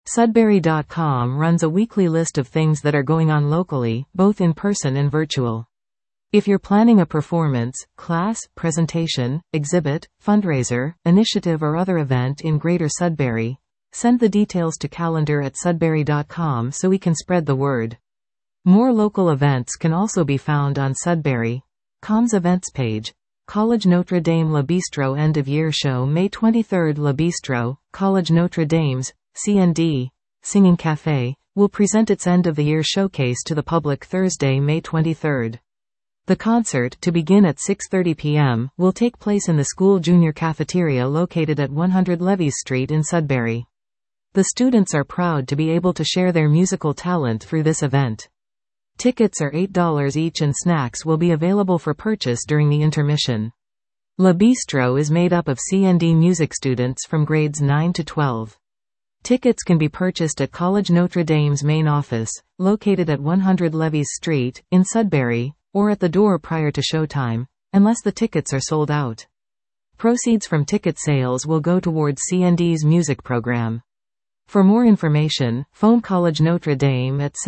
Sudbury.com runs a weekly list of things that are going on locally, both in person and virtual. If you're planning a performance, class, presentation, exhibit, fundraiser, initiative or other event in Greater Sudbury, send the details to calendar@sudbury.com so we can spread the word. More local events can also be found on Sudbury.com's events page. College Notre Dame Le Bistro End of Year Show May 23rd. Le Bistro, College Notre Dame's CND Singing Cafe, will present its end of the year showcase to the public Thursday, May 23rd. The concert, to begin at 6:30 p.m., will take place in the school junior cafeteria located at 100 Levis Street in Sudbury. The students are proud to be able to share their musical talent through this event. Tickets are $8 each and snacks will be available for purchase during the intermission. Le Bistro is made up of CND music students from grades 9 to 12. Tickets can be purchased at College Notre Dame's main office, located at 100 Levis Street, in Sudbury, or at the door prior to showtime, unless the tickets are sold out. Proceeds from ticket sales will go towards CND's music program. For more information, phone College Notre Dame at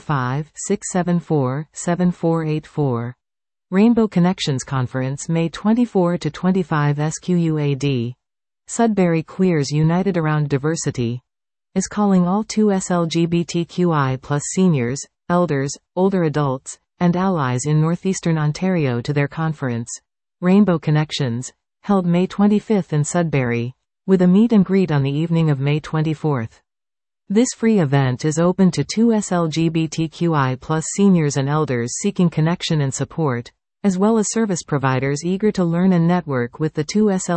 705-674-7484. Rainbow Connections Conference May 24 to 25 SQUAD. Sudbury Queers United Around Diversity is calling all 2S LGBTQI+ seniors, elders, older adults, and allies in northeastern Ontario to their conference, Rainbow Connections, held May 25 in Sudbury, with a meet and greet on the evening of May 24. This free event is open to 2S LGBTQI+ seniors and elders seeking connection and support, as well as service providers eager to learn and network with the 2S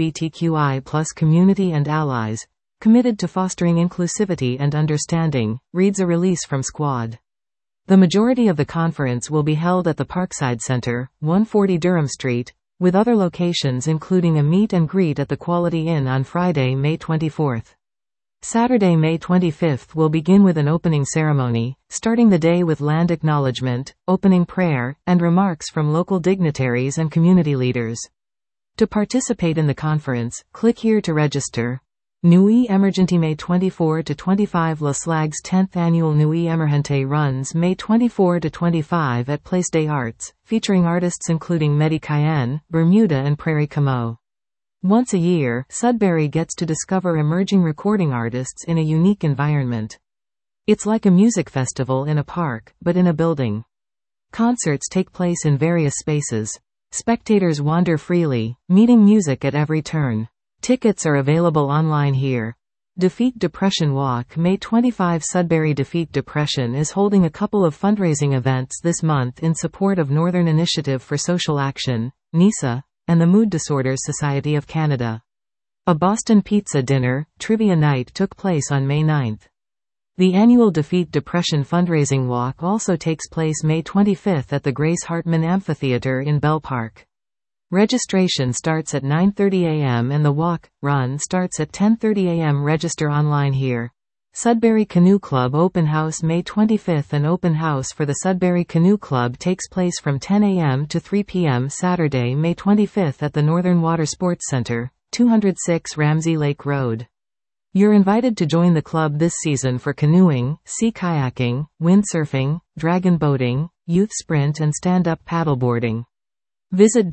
LGBTQI+ community and allies, committed to fostering inclusivity and understanding, reads a release from Squad. The majority of the conference will be held at the Parkside Center, 140 Durham Street, with other locations including a meet and greet at the Quality Inn on Friday, May 24. Saturday, May 25 will begin with an opening ceremony, starting the day with land acknowledgement, opening prayer, and remarks from local dignitaries and community leaders. To participate in the conference, click here to register. Nuit Emergente May 24 to 25. La Slag's 10th annual Nuit Emergente runs May 24 to 25 at Place des Arts, featuring artists including Mehdi Cayenne, Bermuda and Prairie Camo. Once a year, Sudbury gets to discover emerging recording artists in a unique environment. It's like a music festival in a park, but in a building. Concerts take place in various spaces. Spectators wander freely, meeting music at every turn. Tickets are available online here. Defeat Depression Walk May 25. Sudbury Defeat Depression is holding a couple of fundraising events this month in support of Northern Initiative for Social Action, NISA, and the Mood Disorders Society of Canada. A Boston Pizza dinner, trivia night took place on May 9. The annual Defeat Depression fundraising walk also takes place May 25 at the Grace Hartman Amphitheatre in Bell Park. Registration starts at 9:30 a.m. and the walk-run starts at 10:30 a.m. Register online here. Sudbury Canoe Club Open House May 25. An open house for the Sudbury Canoe Club takes place from 10 a.m. to 3 p.m. Saturday, May 25 at the Northern Water Sports Center, 206 Ramsey Lake Road. You're invited to join the club this season for canoeing, sea kayaking, windsurfing, dragon boating, youth sprint and stand-up paddleboarding. Visit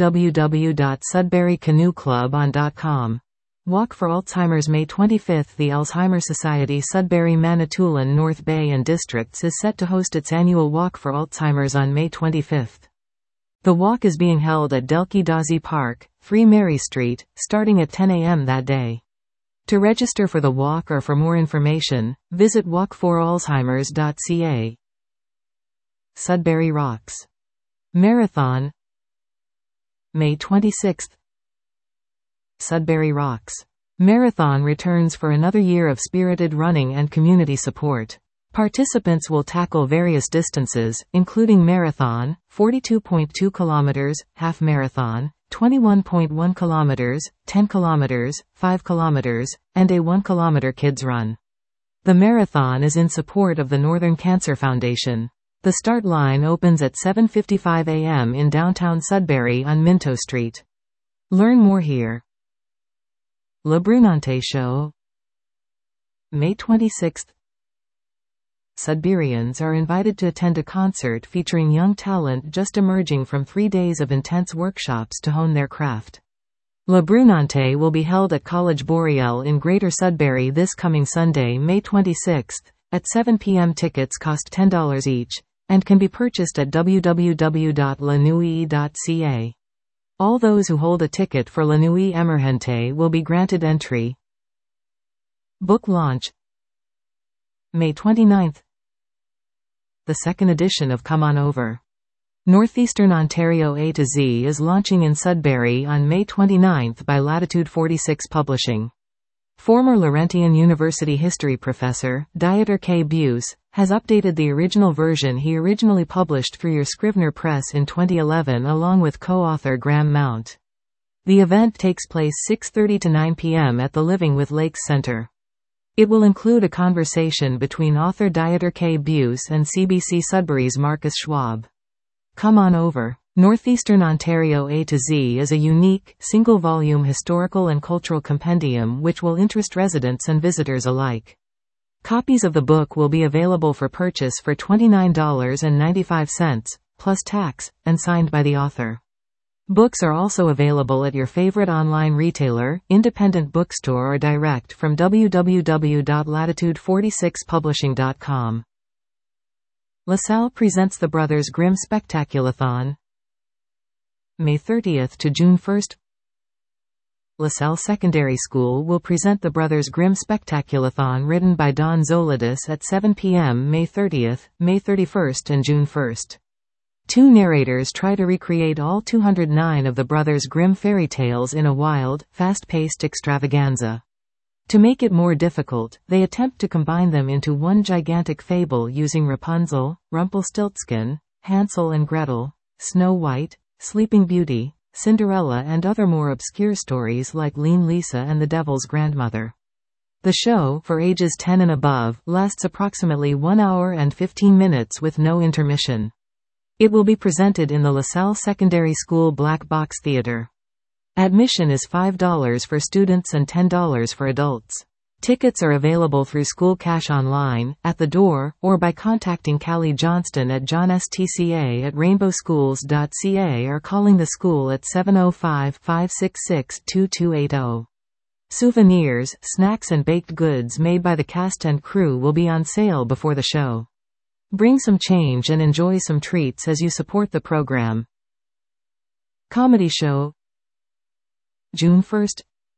www.sudburycanoeclubon.com. Walk for Alzheimer's May 25. The Alzheimer's Society Sudbury Manitoulin North Bay and Districts is set to host its annual Walk for Alzheimer's on May 25. The walk is being held at Delky Dawsey Park, 3 Mary Street, starting at 10 a.m. that day. To register for the walk or for more information, visit walkforalzheimers.ca. Sudbury Rocks Marathon May 26. Sudbury Rocks Marathon returns for another year of spirited running and community support. Participants will tackle various distances, including marathon, 42.2 kilometers, half marathon, 21.1 kilometers, 10 kilometers, 5 kilometers, and a 1 kilometer kids run. The marathon is in support of the Northern Cancer Foundation. The start line opens at 7:55 a.m. in downtown Sudbury on Minto Street. Learn more here. Le Brunante Show May 26. Sudburyans are invited to attend a concert featuring young talent just emerging from 3 days of intense workshops to hone their craft. La Brunante will be held at College Boreal in Greater Sudbury this coming Sunday, May 26, at 7 p.m. Tickets cost $10 each, and can be purchased at www.lanuii.ca. All those who hold a ticket for La Nuit Emergente will be granted entry. Book launch May 29. The second edition of Come On Over! Northeastern Ontario A to Z is launching in Sudbury on May 29 by Latitude 46 Publishing. Former Laurentian University history professor, Dieter K. Buse, has updated the original version he originally published through your Scrivener Press in 2011 along with co-author Graham Mount. The event takes place 6:30 to 9 p.m. at the Living with Lakes Center. It will include a conversation between author Dieter K. Buse and CBC Sudbury's Marcus Schwab. Come On Over! Northeastern Ontario A to Z is a unique, single-volume historical and cultural compendium which will interest residents and visitors alike. Copies of the book will be available for purchase for $29.95, plus tax, and signed by the author. Books are also available at your favorite online retailer, independent bookstore or direct from www.latitude46publishing.com. LaSalle presents the Brothers Grimm Spectaculathon. May 30 to June 1. LaSalle Secondary School will present the Brothers Grimm Spectaculathon written by Don Zolidis at 7 p.m. May 30, May 31 and June 1. Two narrators try to recreate all 209 of the Brothers Grimm fairy tales in a wild, fast-paced extravaganza. To make it more difficult, they attempt to combine them into one gigantic fable using Rapunzel, Rumpelstiltskin, Hansel and Gretel, Snow White, Sleeping Beauty, Cinderella and other more obscure stories like Lean Lisa and the Devil's Grandmother. The show, for ages 10 and above, lasts approximately 1 hour and 15 minutes with no intermission. It will be presented in the LaSalle Secondary School Black Box Theater. Admission is $5 for students and $10 for adults. Tickets are available through School Cash online, at the door, or by contacting Callie Johnston at johnstca@rainbowschools.ca or calling the school at 705-566-2280. Souvenirs, snacks and baked goods made by the cast and crew will be on sale before the show. Bring some change and enjoy some treats as you support the program. Comedy show June 1.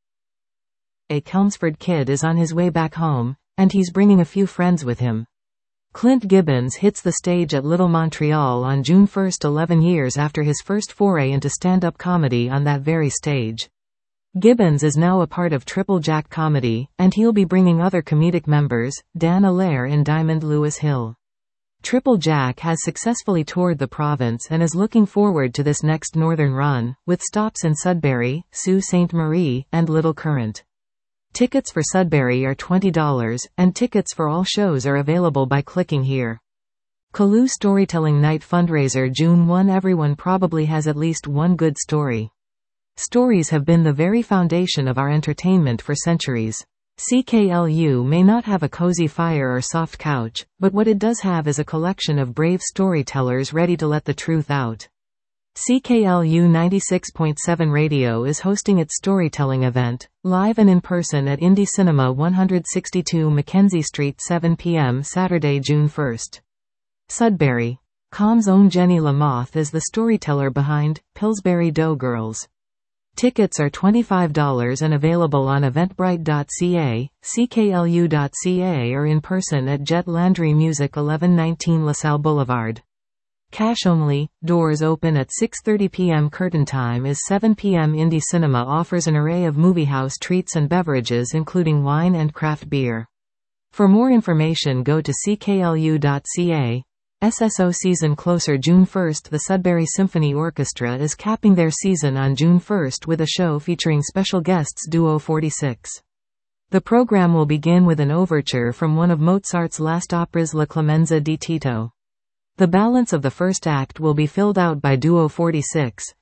A Chelmsford kid is on his way back home, and he's bringing a few friends with him. Clint Gibbons hits the stage at Little Montreal on June 1, 11 years after his first foray into stand-up comedy on that very stage. Gibbons is now a part of Triple Jack Comedy, and he'll be bringing other comedic members, Dan Allaire in Diamond Lewis Hill. Triple Jack has successfully toured the province and is looking forward to this next northern run, with stops in Sudbury, Sault Ste. Marie, and Little Current. Tickets for Sudbury are $20, and tickets for all shows are available by clicking here. Callooh Storytelling Night Fundraiser June 1. Everyone probably has at least one good story. Stories have been the very foundation of our entertainment for centuries. CKLU may not have a cozy fire or soft couch, but what it does have is a collection of brave storytellers ready to let the truth out. CKLU 96.7 Radio is hosting its storytelling event, live and in person at Indie Cinema 162 Mackenzie Street 7 p.m. Saturday, June 1. Sudbury. Com's own Jenny Lamoth is the storyteller behind Pillsbury Dough Girls. Tickets are $25 and available on eventbrite.ca, cklu.ca or in person at Jet Landry Music 1119 LaSalle Boulevard. Cash only, doors open at 6:30 p.m. Curtain time is 7 p.m. Indie Cinema offers an array of moviehouse treats and beverages including wine and craft beer. For more information go to cklu.ca. SSO season closer June 1. The Sudbury Symphony Orchestra is capping their season on June 1 with a show featuring special guests Duo 46. The program will begin with an overture from one of Mozart's last operas La Clemenza di Tito. The balance of the first act will be filled out by Duo 46,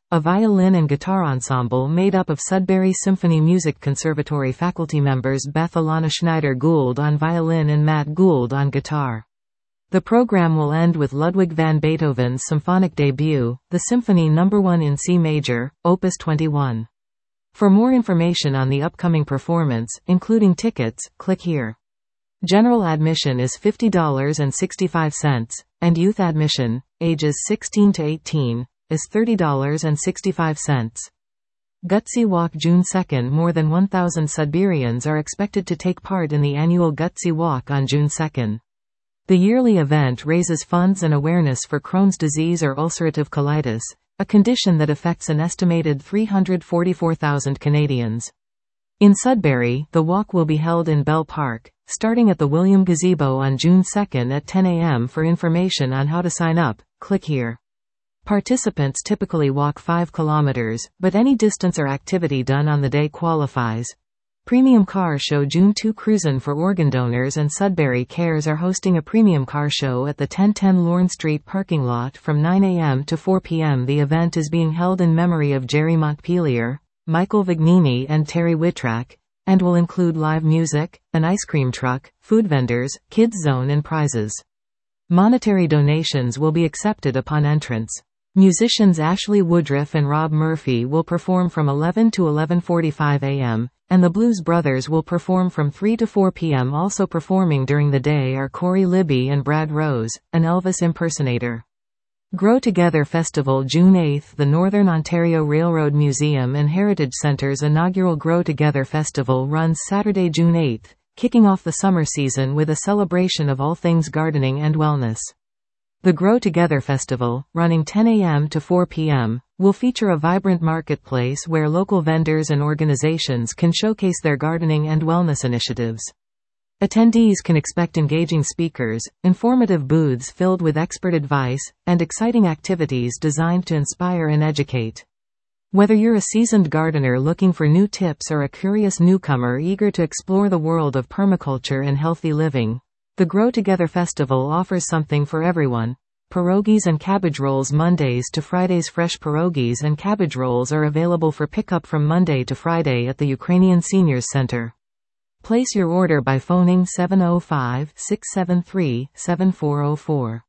a violin and guitar ensemble made up of Sudbury Symphony Music Conservatory faculty members Beth Alana Schneider-Gould on violin and Matt Gould on guitar. The program will end with Ludwig van Beethoven's symphonic debut, the Symphony No. 1 in C major, Opus 21. For more information on the upcoming performance, including tickets, click here. General admission is $50.65, and youth admission, ages 16 to 18, is $30.65. Gutsy Walk June 2. More than 1,000 Sudburyans are expected to take part in the annual Gutsy Walk on June 2. The yearly event raises funds and awareness for Crohn's disease or ulcerative colitis, a condition that affects an estimated 344,000 Canadians. In Sudbury, the walk will be held in Bell Park, starting at the William Gazebo on June 2 at 10 a.m. For information on how to sign up, click here. Participants typically walk 5 kilometers, but any distance or activity done on the day qualifies. Premium Car Show June 2. Cruisin' for organ donors and Sudbury Cares are hosting a premium car show at the 1010 Lorne Street parking lot from 9 a.m. to 4 p.m. The event is being held in memory of Jerry Montpelier, Michael Vignini and Terry Whittrack, and will include live music, an ice cream truck, food vendors, kids zone and prizes. Monetary donations will be accepted upon entrance. Musicians Ashley Woodruff and Rob Murphy will perform from 11 to 11:45 a.m., and the Blues Brothers will perform from 3 to 4 p.m. Also performing during the day are Corey Libby and Brad Rose, an Elvis impersonator. Grow Together Festival June 8. The Northern Ontario Railroad Museum and Heritage Centre's inaugural Grow Together Festival runs Saturday, June 8, kicking off the summer season with a celebration of all things gardening and wellness. The Grow Together Festival, running 10 a.m. to 4 p.m., will feature a vibrant marketplace where local vendors and organizations can showcase their gardening and wellness initiatives. Attendees can expect engaging speakers, informative booths filled with expert advice, and exciting activities designed to inspire and educate. Whether you're a seasoned gardener looking for new tips or a curious newcomer eager to explore the world of permaculture and healthy living, the Grow Together Festival offers something for everyone. Pierogies and cabbage rolls Mondays to Fridays. Fresh pierogies and cabbage rolls are available for pickup from Monday to Friday at the Ukrainian Seniors Center. Place your order by phoning 705-673-7404.